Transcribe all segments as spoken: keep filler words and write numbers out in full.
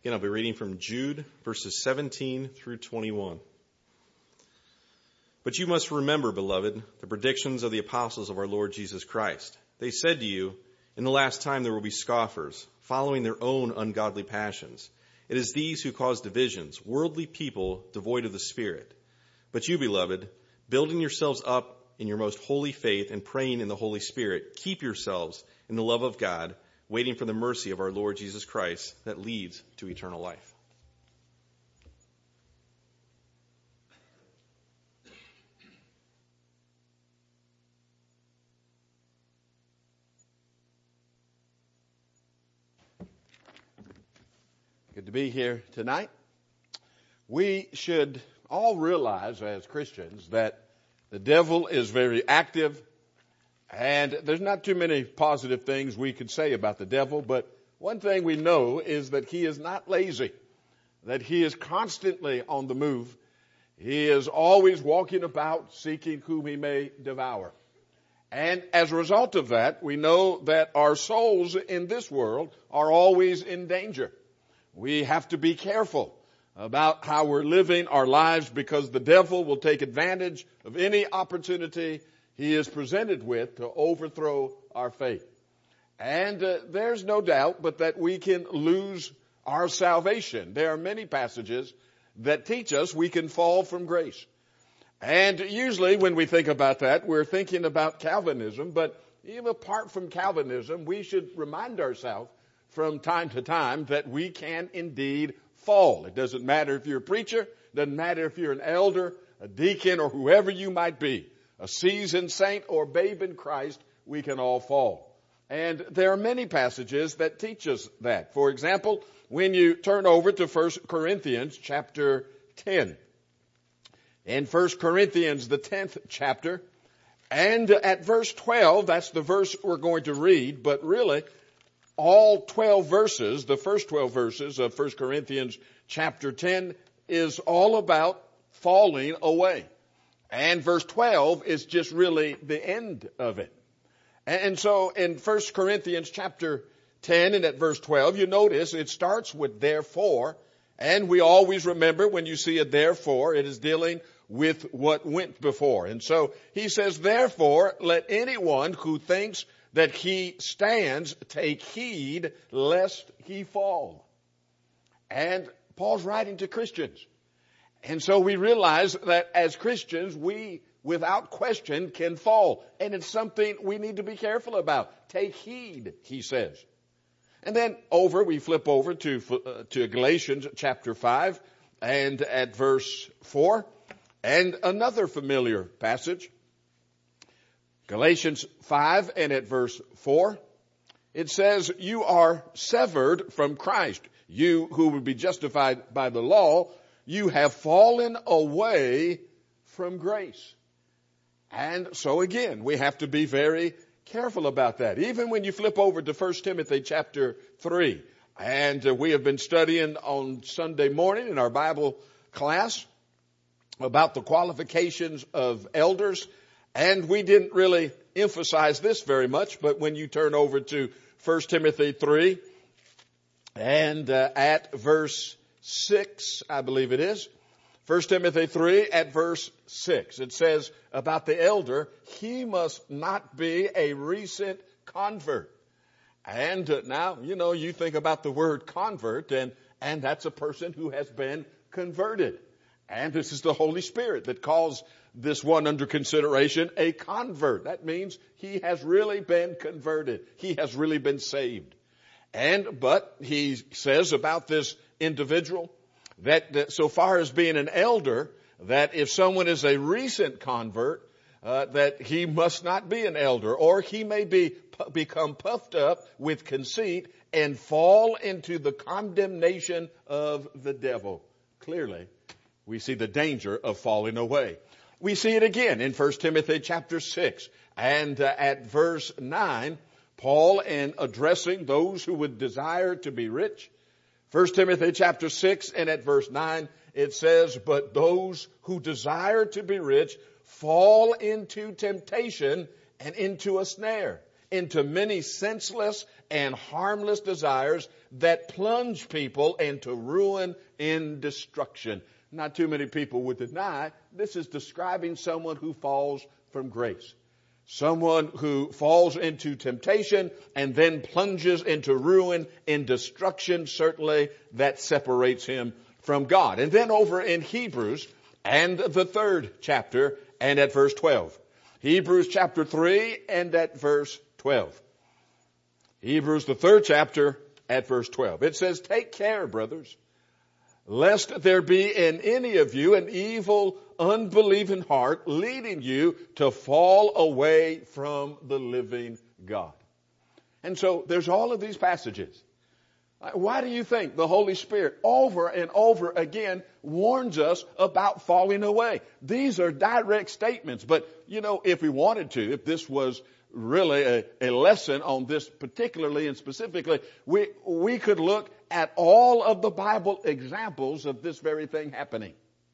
Again, I'll be reading from Jude, verses seventeen through twenty-one. But you must remember, beloved, the predictions of the apostles of our Lord Jesus Christ. They said to you, in the last time there will be scoffers, following their own ungodly passions. It is these who cause divisions, worldly people devoid of the Spirit. But you, beloved, building yourselves up in your most holy faith and praying in the Holy Spirit, keep yourselves in the love of God, waiting for the mercy of our Lord Jesus Christ that leads to eternal life. Good to be here tonight. We should all realize as Christians that the devil is very active, and there's not too many positive things we could say about the devil, but one thing we know is that he is not lazy, that he is constantly on the move. He is always walking about seeking whom he may devour. And as a result of that, we know that our souls in this world are always in danger. We have to be careful about how we're living our lives because the devil will take advantage of any opportunity he is presented with to overthrow our faith. And uh, there's no doubt but that we can lose our salvation. There are many passages that teach us we can fall from grace. And usually when we think about that, we're thinking about Calvinism, but even apart from Calvinism, we should remind ourselves from time to time that we can indeed fall. It doesn't matter if you're a preacher, it doesn't matter if you're an elder, a deacon, or whoever you might be, a seasoned saint or babe in Christ, we can all fall. And there are many passages that teach us that. For example, when you turn over to First Corinthians chapter ten. In First Corinthians, the tenth chapter, and at verse twelve, that's the verse we're going to read, but really, all twelve verses, the first twelve verses of First Corinthians chapter ten is all about falling away. And verse twelve is just really the end of it. And so in First Corinthians chapter ten and at verse twelve, you notice it starts with therefore. And we always remember when you see a therefore, it is dealing with what went before. And so he says, therefore, let anyone who thinks that he stands take heed lest he fall. And Paul's writing to Christians. And so we realize that as Christians, we, without question, can fall. And it's something we need to be careful about. Take heed, he says. And then over, we flip over to, uh, to Galatians chapter five and at verse four. And another familiar passage. Galatians five and at verse four, it says, you are severed from Christ. You who would be justified by the law, you have fallen away from grace. And so again, we have to be very careful about that. Even when you flip over to First Timothy chapter three, and uh, we have been studying on Sunday morning in our Bible class about the qualifications of elders. And we didn't really emphasize this very much, but when you turn over to First Timothy three and uh, at verse six, I believe it is, First Timothy three at verse six, it says about the elder, he must not be a recent convert. And uh, now, you know, you think about the word convert, and, and that's a person who has been converted. And this is the Holy Spirit that calls this one under consideration a convert. That means he has really been converted. He has really been saved. And, but he says about this individual that, that so far as being an elder, that if someone is a recent convert, uh, that he must not be an elder, or he may be become puffed up with conceit and fall into the condemnation of the devil. Clearly, we see the danger of falling away. We see it again in First Timothy chapter six and uh, at verse nine, Paul, in addressing those who would desire to be rich, First Timothy chapter six and at verse nine, it says, but those who desire to be rich fall into temptation and into a snare. into many senseless and harmless desires that plunge people into ruin and destruction. Not too many people would deny this is describing someone who falls from grace. Someone who falls into temptation and then plunges into ruin and destruction. Certainly that separates him from God. And then over in Hebrews and the third chapter and at verse twelve. Hebrews chapter three and at verse twelve. Hebrews the third chapter at verse twelve. It says, "Take care, brothers, lest there be in any of you an evil, unbelieving heart leading you to fall away from the living God." And so there's all of these passages. Why do you think the Holy Spirit over and over again warns us about falling away? These are direct statements. But, you know, if we wanted to, if this was really a, a lesson on this particularly and specifically, we, we could look at all of the Bible examples of this very thing happening.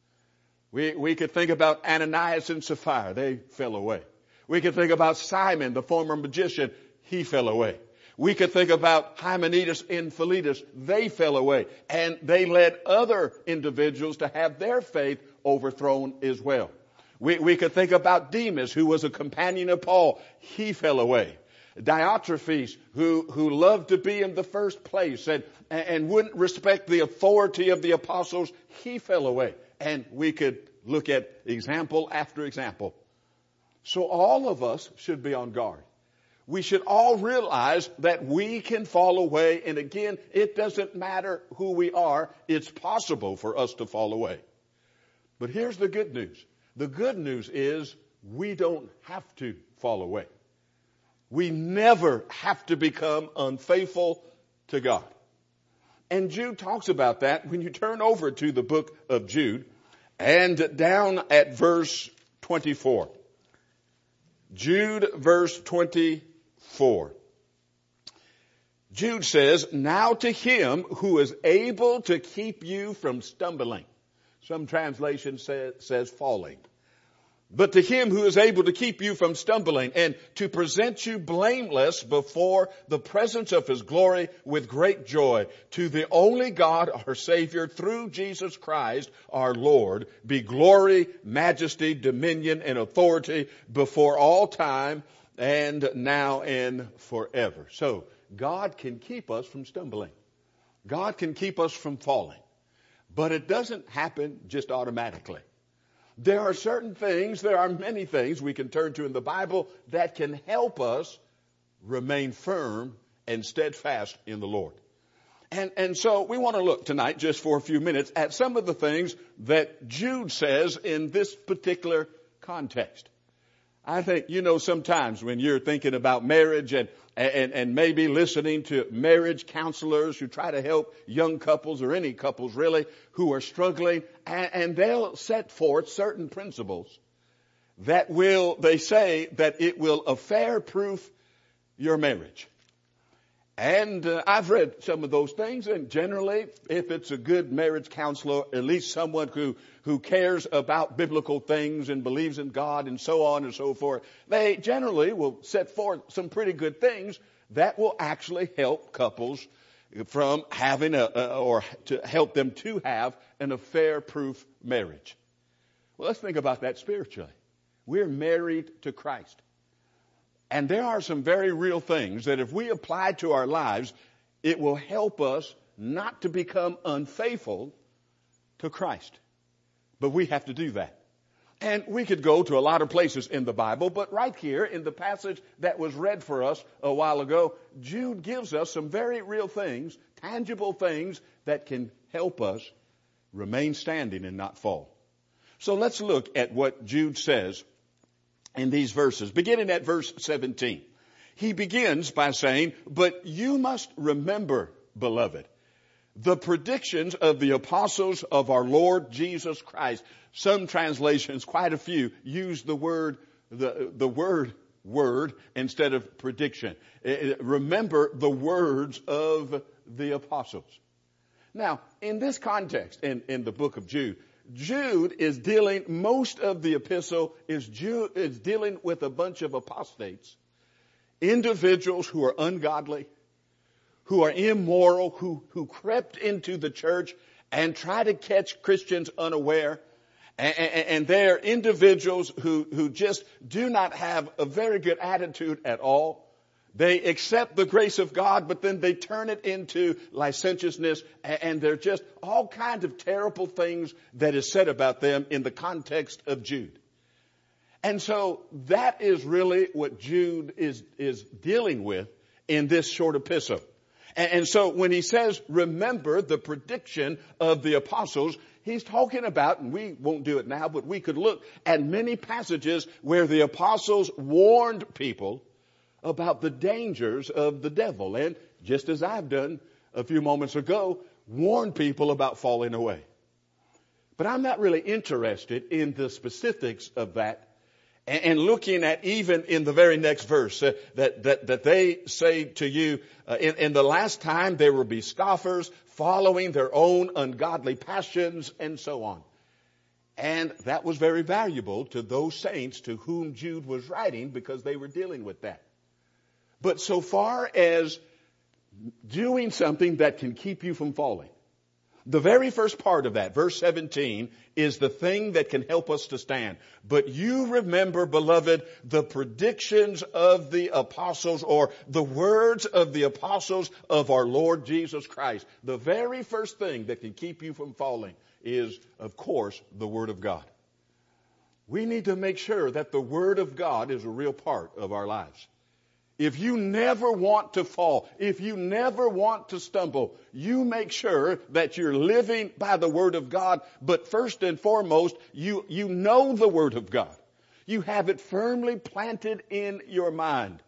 We, we could think about Ananias and Sapphira. They fell away. We could think about Simon, the former magician. He fell away. We could think about Hymenaeus and Philetus. They fell away. And they led other individuals to have their faith overthrown as well. We, we could think about Demas, who was a companion of Paul. He fell away. Diotrephes, who, who loved to be in the first place and, and wouldn't respect the authority of the apostles. He fell away. And we could look at example after example. So all of us should be on guard. We should all realize that we can fall away. And again, it doesn't matter who we are. It's possible for us to fall away. But here's the good news. The good news is we don't have to fall away. We never have to become unfaithful to God. And Jude talks about that when you turn over to the book of Jude and down at verse twenty-four. Jude verse twenty-four. Jude says, "Now to him who is able to keep you from stumbling." Some translation says, says falling. "But to him who is able to keep you from stumbling and to present you blameless before the presence of his glory with great joy, to the only God, our Savior, through Jesus Christ, our Lord, be glory, majesty, dominion, and authority before all time and now and forever." So God can keep us from stumbling. God can keep us from falling. But it doesn't happen just automatically. There are certain things, there are many things we can turn to in the Bible that can help us remain firm and steadfast in the Lord. And, and so we want to look tonight just for a few minutes at some of the things that Jude says in this particular context. I think, you know, sometimes when you're thinking about marriage and, and, and maybe listening to marriage counselors who try to help young couples or any couples really who are struggling, and, and they'll set forth certain principles that will, they say that it will affair-proof your marriage. And uh, I've read some of those things, and generally, if it's a good marriage counselor, at least someone who, who cares about biblical things and believes in God and so on and so forth, they generally will set forth some pretty good things that will actually help couples from having a, a or to help them to have an affair-proof marriage. Well, let's think about that spiritually. We're married to Christ. And there are some very real things that if we apply to our lives, it will help us not to become unfaithful to Christ. But we have to do that. And we could go to a lot of places in the Bible, but right here in the passage that was read for us a while ago, Jude gives us some very real things, tangible things that can help us remain standing and not fall. So let's look at what Jude says in these verses, beginning at verse seventeen. He begins by saying, "But you must remember, beloved, the predictions of the apostles of our Lord Jesus Christ." Some translations, quite a few, use the word, the, the word, word instead of prediction. Remember the words of the apostles. Now, in this context, in, in the book of Jude, Jude is dealing, most of the epistle is, Jude, is dealing with a bunch of apostates individuals who are ungodly, who are immoral, who, who crept into the church and try to catch Christians unaware. And, and, and they're individuals who, who just do not have a very good attitude at all. They accept the grace of God, but then they turn it into licentiousness, and, and they're just all kinds of terrible things that is said about them in the context of Jude. And so that is really what Jude is, is dealing with in this short epistle. And, and so when he says, remember the prediction of the apostles, he's talking about, and we won't do it now, but we could look at many passages where the apostles warned people about the dangers of the devil. And just as I've done a few moments ago, warned people about falling away. But I'm not really interested in the specifics of that. And looking at even in the very next verse uh, that, that, that they say to you, uh, in, in the last time there will be scoffers following their own ungodly passions and so on. And that was very valuable to those saints to whom Jude was writing because they were dealing with that. But so far as doing something that can keep you from falling, the very first part of that, verse seventeen, is the thing that can help us to stand. But you remember, beloved, the predictions of the apostles, or the words of the apostles of our Lord Jesus Christ. The very first thing that can keep you from falling is, of course, the Word of God. We need to make sure that the Word of God is a real part of our lives. If you never want to fall, if you never want to stumble, you make sure that you're living by the Word of God. But first and foremost, you, you know the Word of God. You have it firmly planted in your mind.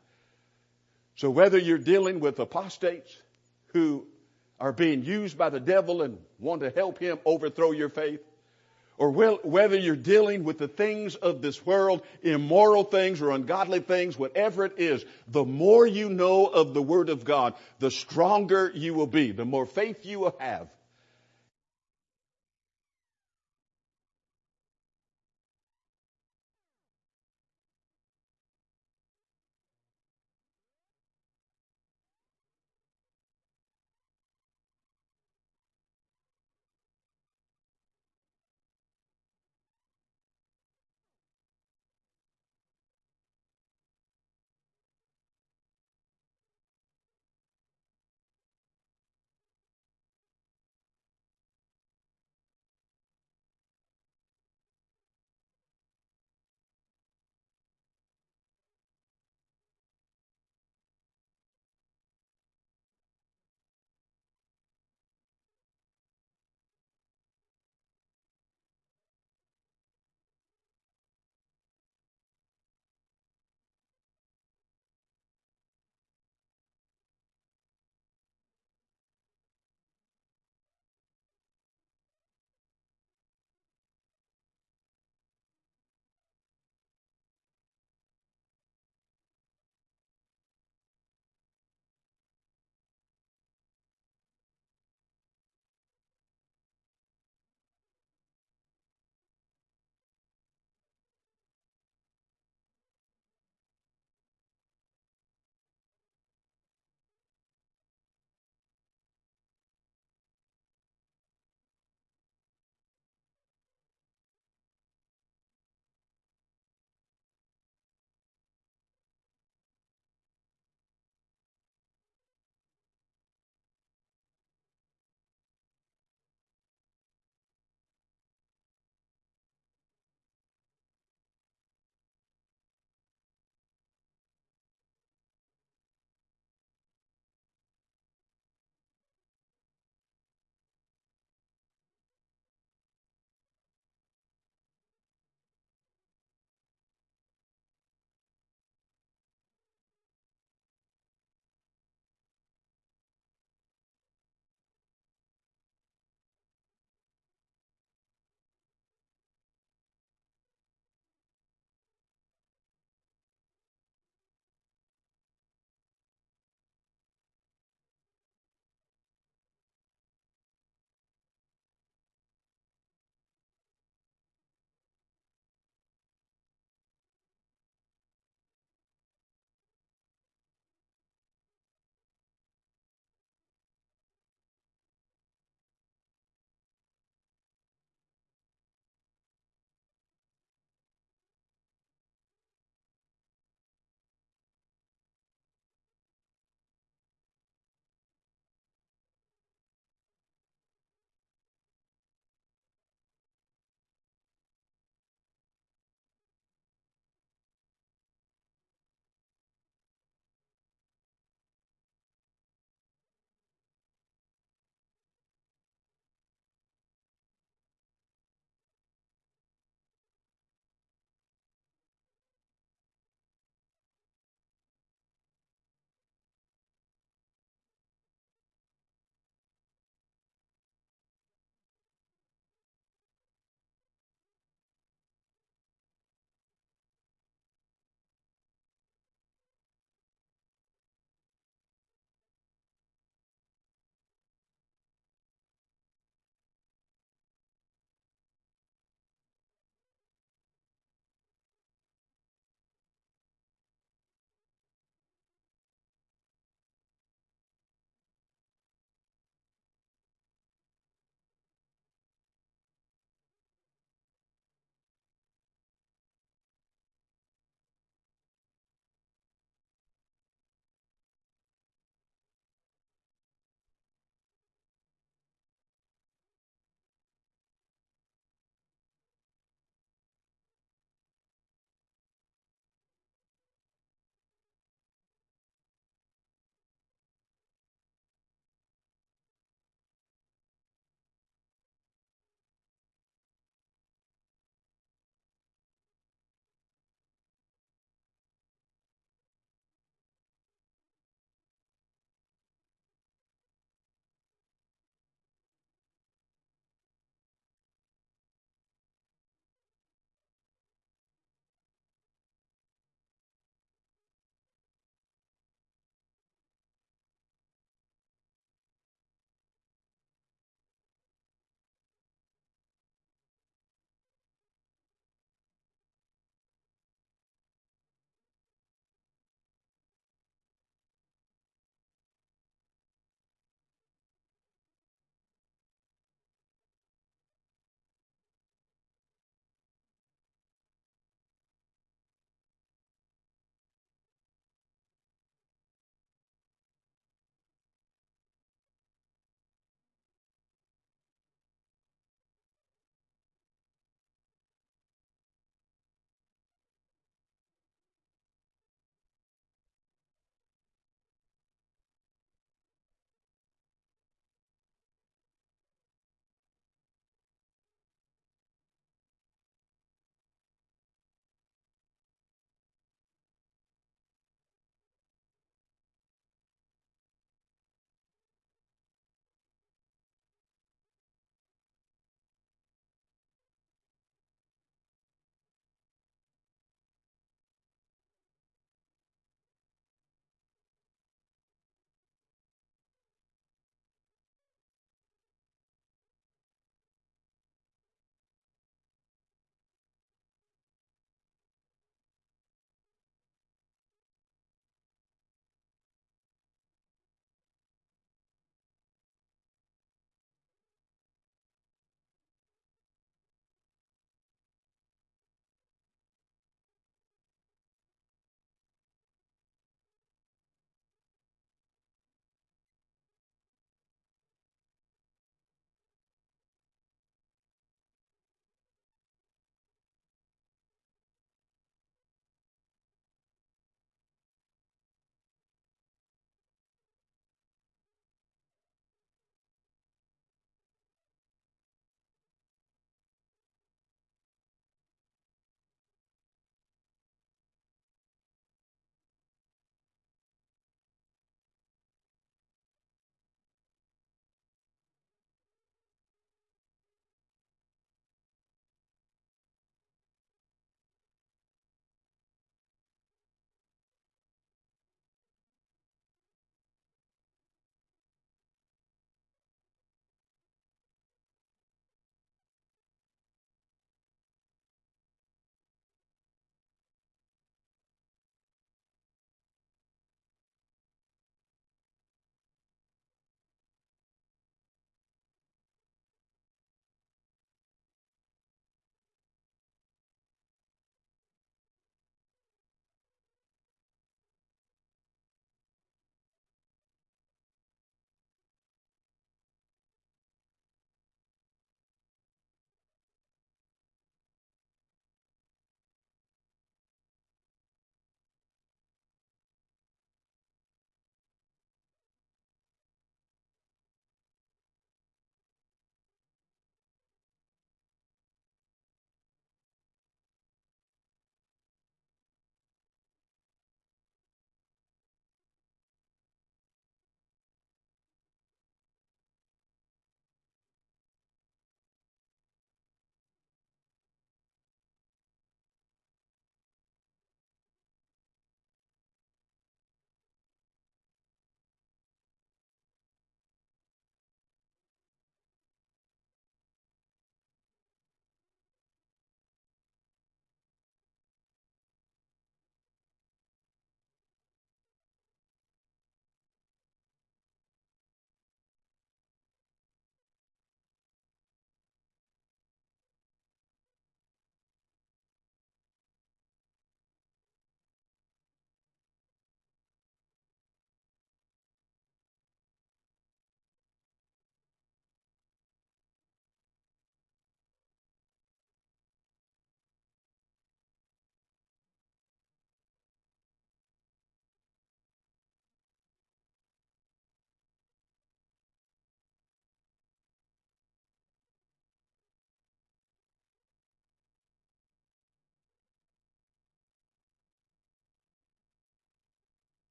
So whether you're dealing with apostates who are being used by the devil and want to help him overthrow your faith, or whether you're dealing with the things of this world, immoral things or ungodly things, whatever it is, the more you know of the Word of God, the stronger you will be, the more faith you will have